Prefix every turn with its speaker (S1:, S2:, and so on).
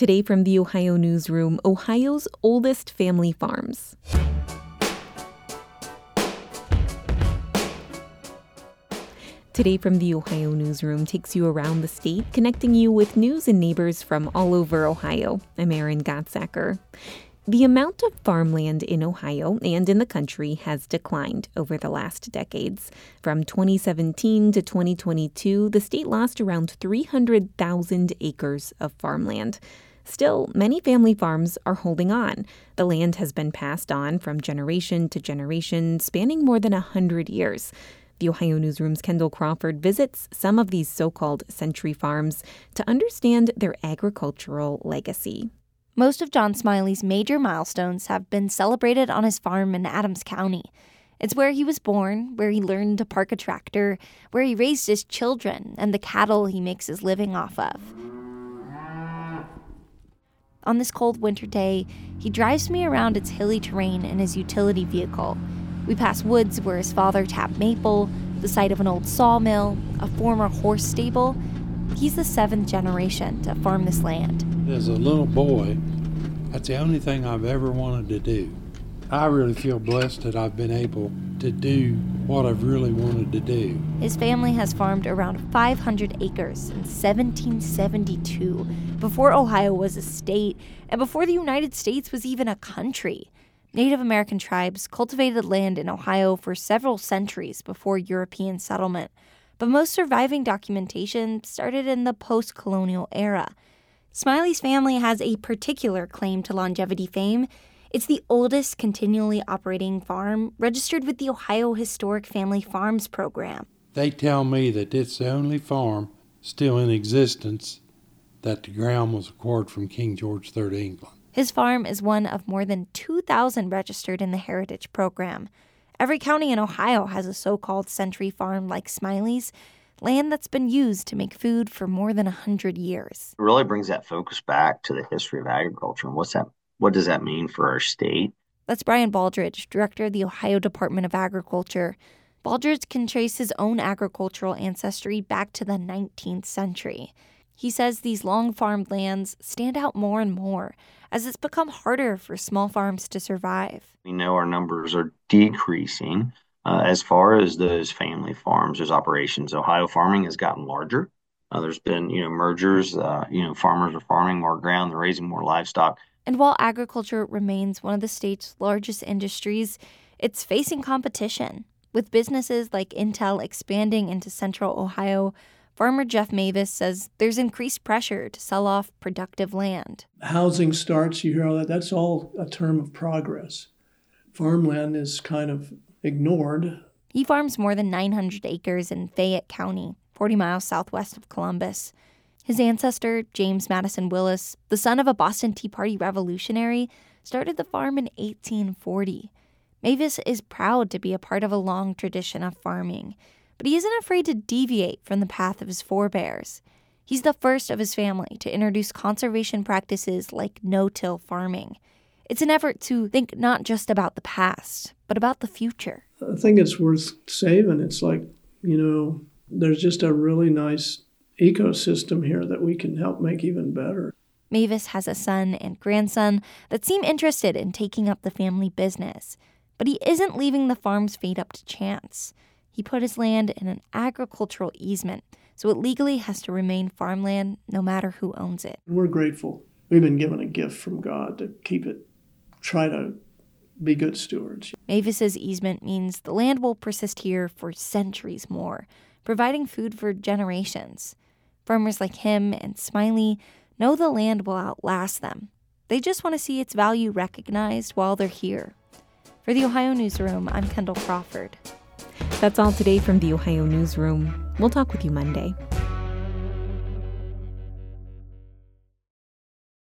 S1: Today from the Ohio Newsroom, Ohio's oldest family farms. Today from the Ohio Newsroom takes you around the state, connecting you with news and neighbors from all over Ohio. I'm Erin Gottsacker. The amount of farmland in Ohio and in the country has declined over the last decades. From 2017 to 2022, the state lost around 300,000 acres of farmland. Still, many family farms are holding on. The land has been passed on from generation to generation, spanning more than 100 years. The Ohio Newsroom's Kendall Crawford visits some of these so-called century farms to understand their agricultural legacy.
S2: Most of John Smiley's major milestones have been celebrated on his farm in Adams County. It's where he was born, where he learned to park a tractor, where he raised his children and the cattle he makes his living off of. On this cold winter day, he drives me around its hilly terrain in his utility vehicle. We pass woods where his father tapped maple, the site of an old sawmill, a former horse stable. He's the seventh generation to farm this land.
S3: As a little boy, that's the only thing I've ever wanted to do. I really feel blessed that I've been able to do what I've really wanted to do.
S2: His family has farmed around 500 acres since 1772, before Ohio was a state and before the United States was even a country. Native American tribes cultivated land in Ohio for several centuries before European settlement, but most surviving documentation started in the post-colonial era. Smiley's family has a particular claim to longevity fame. It's the oldest continually operating farm registered with the Ohio Historic Family Farms program.
S3: They tell me that it's the only farm still in existence that the ground was acquired from King George III England.
S2: His farm is one of more than 2,000 registered in the Heritage Program. Every county in Ohio has a so-called century farm like Smiley's, land that's been used to make food for more than 100 years.
S4: It really brings that focus back to the history of agriculture and what does that mean for our state?
S2: That's Brian Baldridge, director of the Ohio Department of Agriculture. Baldridge can trace his own agricultural ancestry back to the 19th century. He says these long farmed lands stand out more and more as it's become harder for small farms to survive.
S4: We know our numbers are decreasing as far as those family farms, those operations. Ohio farming has gotten larger. There's been, mergers. Farmers are farming more ground, they're raising more livestock.
S2: And while agriculture remains one of the state's largest industries, it's facing competition. With businesses like Intel expanding into central Ohio, farmer Jeff Mavis says there's increased pressure to sell off productive land.
S5: Housing starts, you hear all that, that's all a term of progress. Farmland is kind of ignored.
S2: He farms more than 900 acres in Fayette County, 40 miles southwest of Columbus. His ancestor, James Madison Willis, the son of a Boston Tea Party revolutionary, started the farm in 1840. Mavis is proud to be a part of a long tradition of farming, but he isn't afraid to deviate from the path of his forebears. He's the first of his family to introduce conservation practices like no-till farming. It's an effort to think not just about the past, but about the future.
S5: I think it's worth saving. It's like, there's just a really nice ecosystem here that we can help make even better.
S2: Mavis has a son and grandson that seem interested in taking up the family business, but he isn't leaving the farm's fate up to chance. He put his land in an agricultural easement, so it legally has to remain farmland no matter who owns it.
S5: We're grateful. We've been given a gift from God to keep it, try to be good stewards.
S2: Mavis's easement means the land will persist here for centuries more, providing food for generations. Farmers like him and Smiley know the land will outlast them. They just want to see its value recognized while they're here. For the Ohio Newsroom, I'm Kendall Crawford.
S1: That's all today from the Ohio Newsroom. We'll talk with you Monday.